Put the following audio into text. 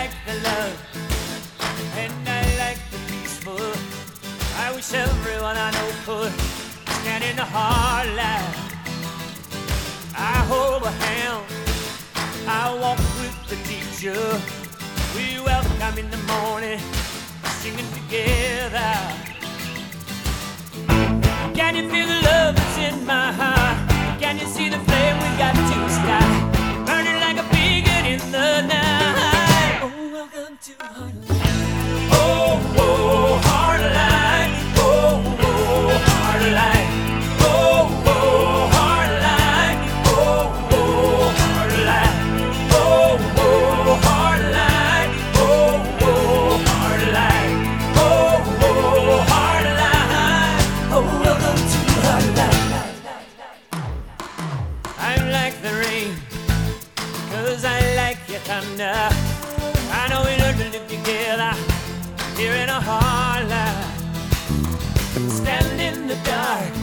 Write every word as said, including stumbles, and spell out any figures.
like the love, and I like the peaceful. I wish everyone I know could stand in the hard light. I hold a hand, I walk with the teacher. We welcome in the morning, singing together. Can you feel the love that's in my heart? Can you see the flame we got to start? Burning like a beacon in the night. Oh, welcome to Heartline. Oh, oh, Heartline. Oh, oh, Heartline. Oh, oh, Heartline. Oh, oh, Heartline. Oh, oh, Heartline. Oh, oh, Heartline. Oh, oh, Heartline. Oh, welcome to Heartline. I'm like the rain, 'cause I like your thunder. I know we learned to live together here in a hard life. Stand in the dark,